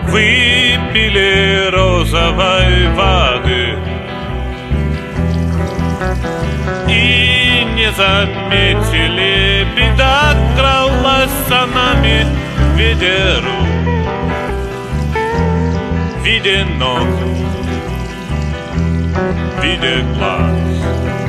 Выпили розовой воды и не заметили, беда кралась за нами в виде рук, в виде ног, в виде глаз.